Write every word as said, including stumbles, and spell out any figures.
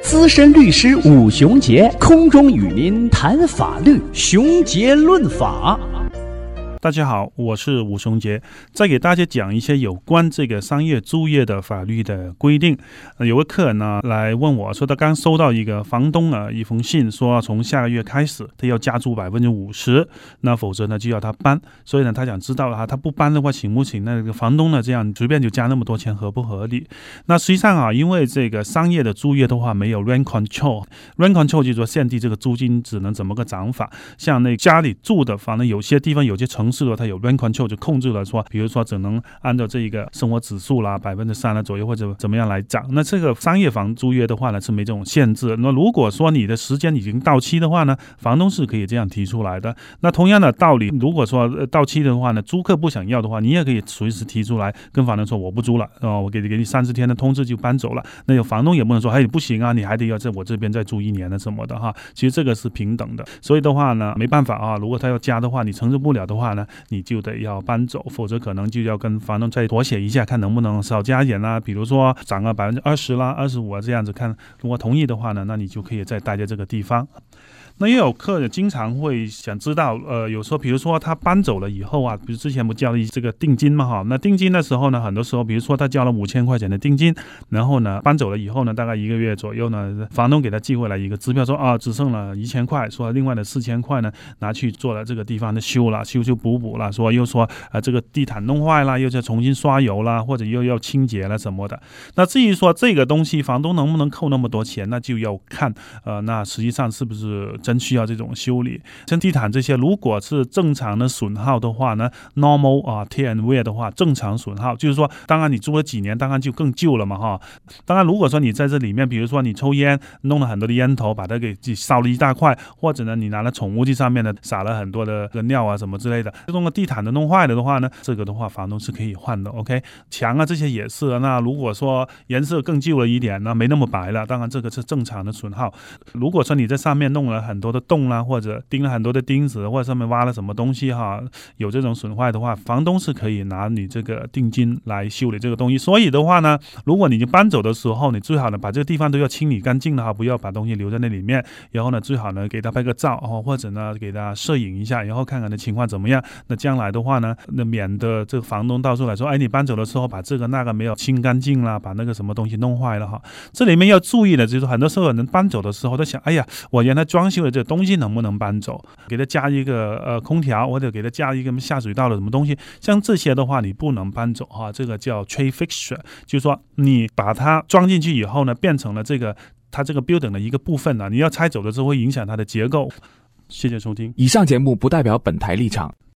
资深律师武雄杰空中与您谈法律，雄杰论法。 大家好，我是武雄杰，再给大家讲一些有关这个商业租业的法律的规定。呃、有个客人呢来问我说，他刚收到一个房东啊一封信，说从下个月开始他要加租百分之五十，那否则呢就要他搬。所以呢他想知道啊，他不搬的话行不行？那个房东呢这样随便就加那么多钱合不合理？那实际上啊，因为这个商业的租业的话没有 rent control，rent control 就是说限定这个租金只能怎么个涨法。像那家里住的房呢，有些地方有些城市的它有 rent control 就控制了说，比如说只能按照这一个生活指数啦百分之三啦左右或者怎么样来涨。那这个商业房租约的话呢是没这种限制。那如果说你的时间已经到期的话呢，房东是可以这样提出来的。那同样的道理，如果说到期的话呢，租客不想要的话，你也可以随时提出来跟房东说我不租了，哦，我给你给你三十天的通知就搬走了。那有房东也不能说哎不行啊，你还得要在我这边再住一年的什么的哈。其实这个是平等的。所以的话呢没办法啊，如果他要加的话，你承受不了的话呢，你就得要搬走，否则可能就要跟房东再妥协一下，看能不能少加一点啊，比如说涨个百分之二十啦、二十五啊这样子看。如果同意的话呢，那你就可以再待在这个地方。那也有客人经常会想知道，呃，有时候比如说他搬走了以后啊，比如之前不交了这个定金嘛哈，那定金的时候呢，很多时候比如说他交了五千块钱的定金，然后呢搬走了以后呢，大概一个月左右呢，房东给他寄回来一个支票说啊，只剩了一千块，说另外的四千块呢拿去做了这个地方的修了，修修补补了，说又说啊、呃、这个地毯弄坏了，又再重新刷油啦，或者又要清洁了什么的。那至于说这个东西房东能不能扣那么多钱，那就要看呃那实际上是不是真需要这种修理。像地毯这些如果是正常的损耗的话呢 normal 啊 tear and wear 的话，正常损耗就是说当然你租了几年当然就更旧了嘛哈。当然如果说你在这里面比如说你抽烟弄了很多的烟头把它给烧了一大块，或者呢你拿了宠物去上面呢撒了很多的尿啊什么之类的，这种地毯的弄坏了的话呢，这个的话房东是可以换的 OK。 墙啊这些也是，那如果说颜色更旧了一点，那没那么白了，当然这个是正常的损耗。如果说你在上面弄了很多的洞啦，或者钉了很多的钉子，或者上面挖了什么东西哈，有这种损坏的话，房东是可以拿你这个定金来修理这个东西。所以的话呢，如果你已经搬走的时候，你最好呢把这个地方都要清理干净了哈，不要把东西留在那里面。然后呢最好呢给他拍个照，或者呢给他摄影一下，然后看看的情况怎么样。那将来的话呢，那免得这个房东到时候来说，哎你搬走的时候把这个那个没有清干净啦，把那个什么东西弄坏了哈。这里面要注意的就是很多时候人搬走的时候都想，哎呀我原来装修的这个东西能不能搬走，给他加一个呃空调，或者给他加一个下水道的什么东西，像这些的话你不能搬走哈，这个叫 trade fixture， 就是说你把它装进去以后呢，变成了这个它这个 building 的一个部分啊，你要拆走的时候会影响它的结构。谢谢收听。 以上节目不代表本台立场。